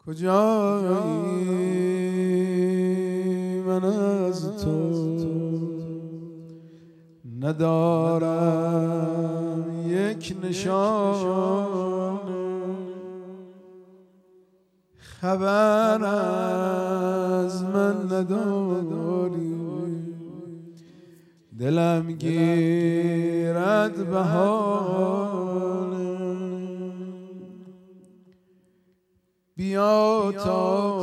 کجایی من از تو ندارم یک نشان، خبر از من نداری، دلم گیرد بهانه. بیا تا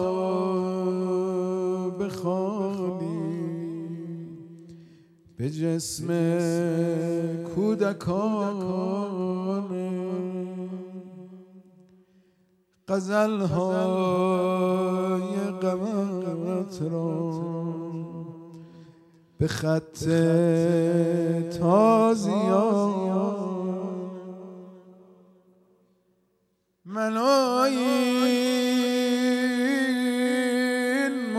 بخوانی به جسم کودکانه، غزل‌های غمت را به خط تازیان. من این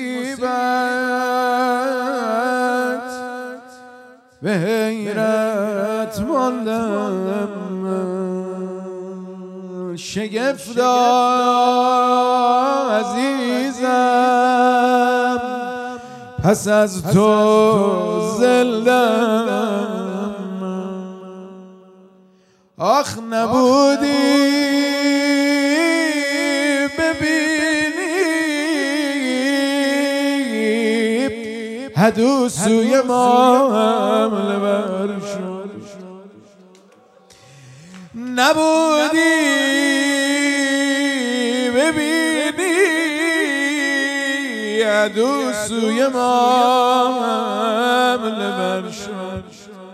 مصیبت به حیرت ماندم، شگفتا عزیزم پس از تو زلدم. آخ نبودی ببینی هدو سوی ما حمله بر شد، نبودی ببینی هدو سوی ما حمله بر شد.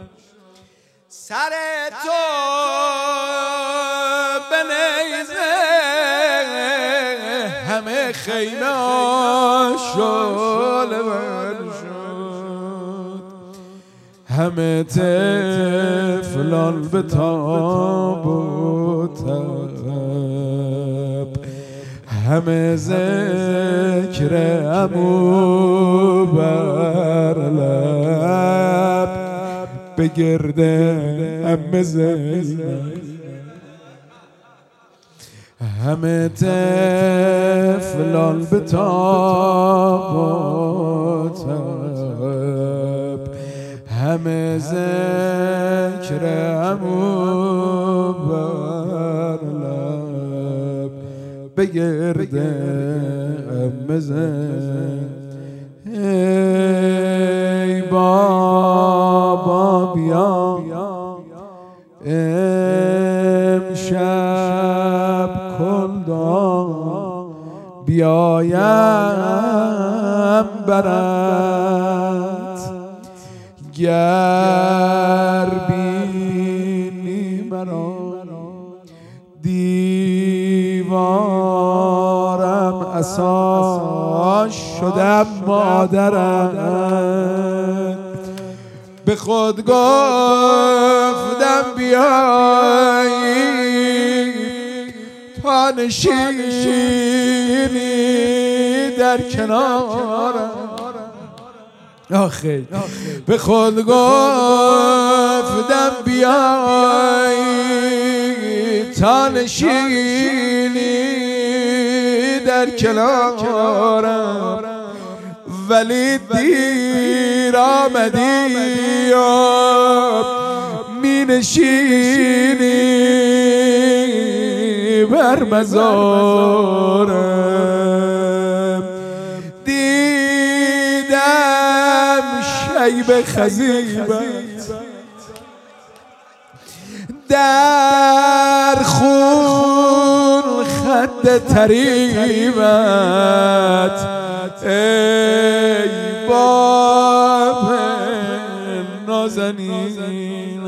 سر تو به نیزه همه خیمه شعله ور شد، همه طفلان به تاب و تب، همه ذکر عمو بر لب، به گرد عمه زینب، همه طفلان به تاب و تب، همه ذکر عمو بر لب، به گرد عمه زینب. ای بابا بیا امشب کلدا بیایم برات، گر بینی مرا دیوارم عصا شدم مادرم، به خود گفتم بیایی تا نشینی در کنارم. آخه به خود گفتم بیایی تا نشینی در کنارم، ولی دیر آمدی و می نشینی بر مزارم. دیدم شیب خزیبت در خون خد تریبت، ای باب نازنین.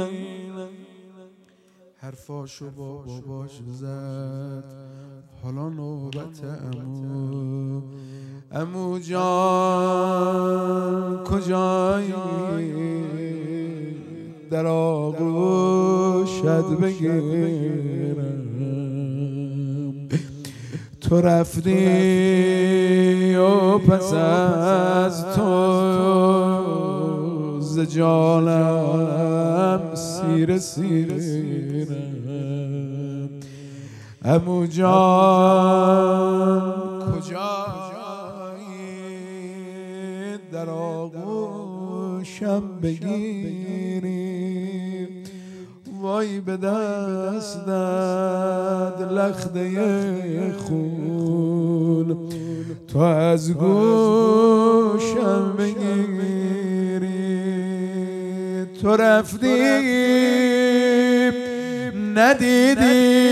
حرفاشو با باباش زد، حالا نوبت عمو. عمو جان کجایی در آغوشت بگیرم، تو رفتی و پس از تو ز جانم سیر سیرم. عمو جان گوشم بگیری، وای به دستت لخته خون، تو از گوشم بگیری. تو رفتی ندیدی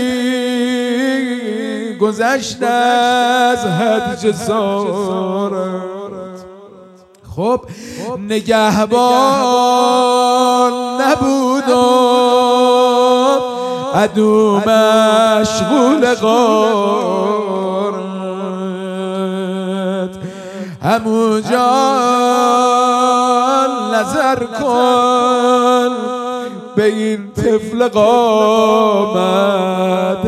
گذشت از حد جسارت، خب نگهبان نبودم عدو مشغول غارت، همونجا نظر کن به این طفل قامت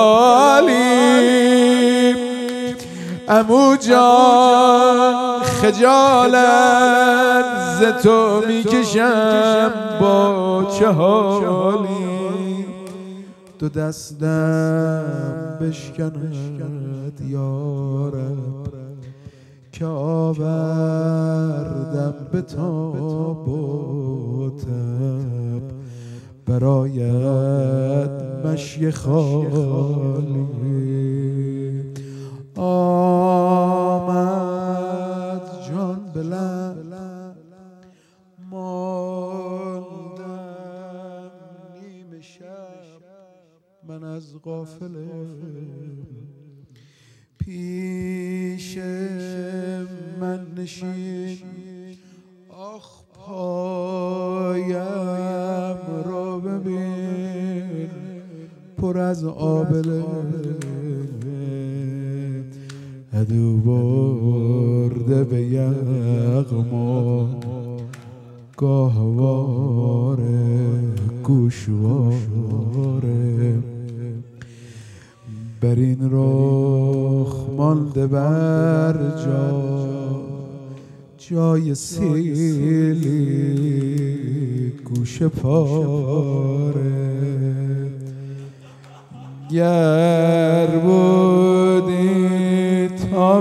هلالی، عمو جان خجالت ز تو میکشم با چه حالی، دو دستم بشکند یارب که آوردم به تاب و تب برایت مشی خالی. آمد جان بلند ماندم نیمه شب من از غافله، پیش من نشین آخ پایم را ببین پر از آبله، عدو برده به یغما گاهواره گوشواره، بر این رخ مانده بر جای سیلی گوش پاره، گر بودی تا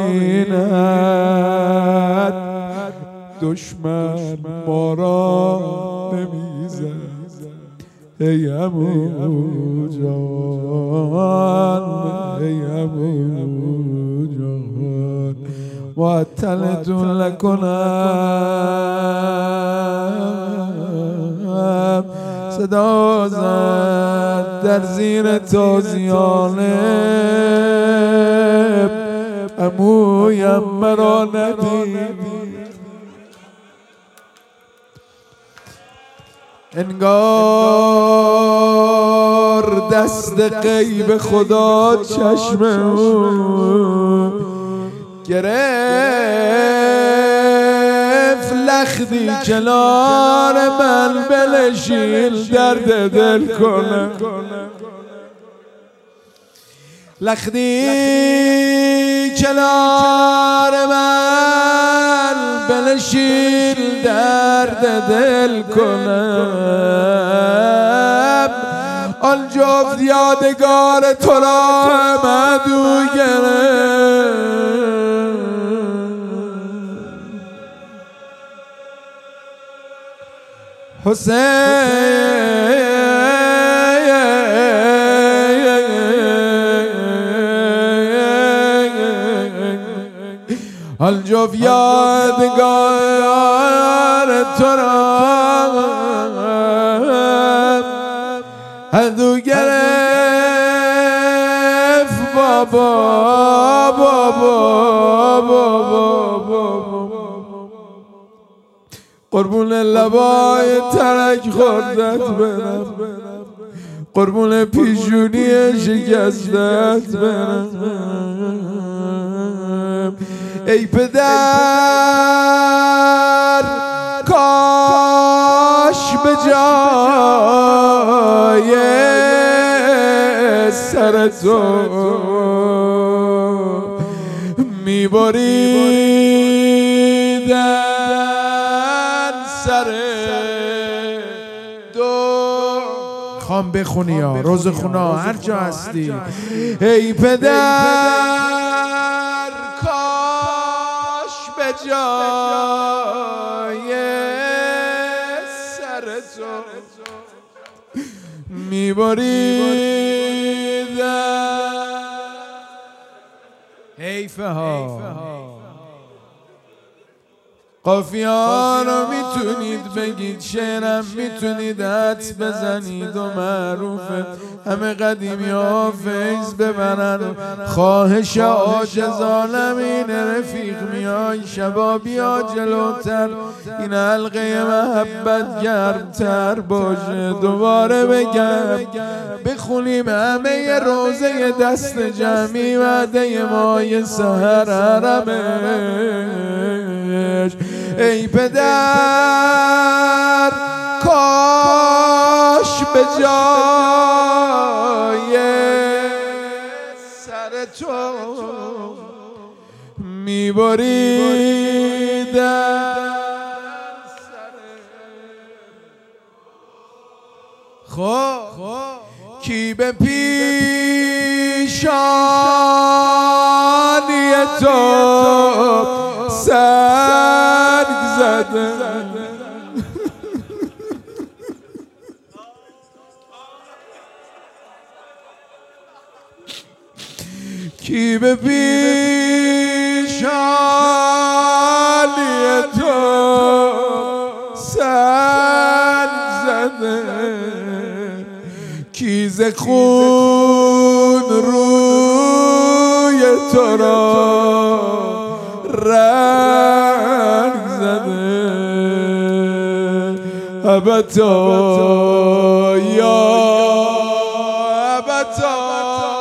بیند دشمن ما را نمیزد، ای عمو جان ای عمو جان، معطلتون نکنم صدا زد در زیر تازیانه، عمویم مرا ندید انگار دست غیب خدا چشم او گرفت، لختی کنار من بنشین درد دل کنه، لختی کنار من بنشین درد دل کنم، آن جفت یادگار تو را عدو گرفت، حسین آن جفت یادگار تو را عدو گرفت، بابا قربون لبای ترک خوردت برم، قربون پیشونی شکستت برم، ای پدر کاش به جای سر تو میبریدن سر دو. خوام بخونی یا روز خونا هر جا هستی، ای پدر کاش به جای میبریدم. حیفه ها قافیه رو میتونید بگید، شعرم میتونید حدس بزنید و معروفه. همه قدیمی ها فیض ببرن، خواهش عاجزانم اینه رفیق میای شبا بیا جلوتر، این حلقه محبت گرمتر باشه. دوباره بگم بخونیم همه روزه دست جمعی وعده مای سحر حرمش. ای پدر کاش به جای سر تو میبریدم خب کی به پیشانی تو سنگ زده، کی به پیشانی تو سنگ زده، کی ز خون روی تو را رنگ زده. ابتا یا ابتا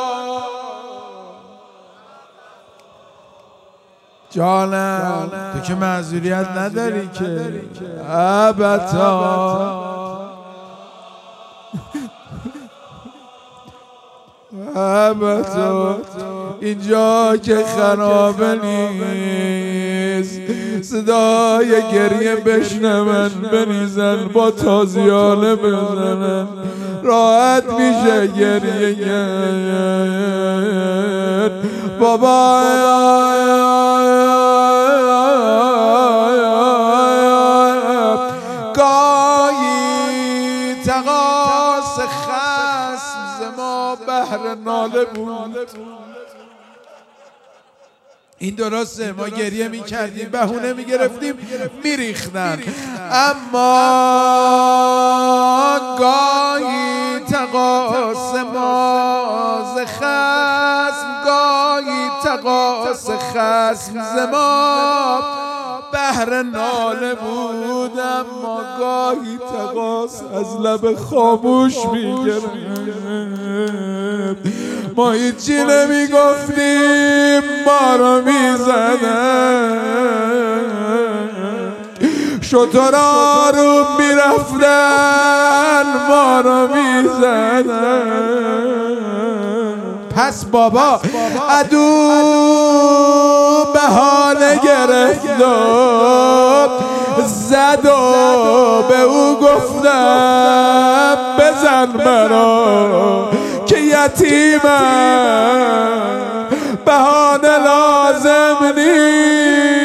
جانم تو که معذوریت نداری که ابتا ابتا اینجا که خرابه نیست، صدای گریه بشنون بریزن با تازیانه بزنن، راحت میشه گریه گرد. بابا گاهی تقاس خصم ز ما بهر ناله بود. این درسته ما گریه میکردیم، بهونه میگرفتیم میریختن، اما گاهی تقاس ما ز خصم، گاهی تقاس خصم ز ما بهر ناله بود، اما گاهی تقاس از لب خاموش میگرفت. ما هیچی نمیگفتیم، ما رو میزدن، شترا رو میرفتن، ما رو میزدن. پس بابا عدو بهانه گرفت و زد و به او گفتم بزن مرا که یتیمم، بهانه لازم نیست.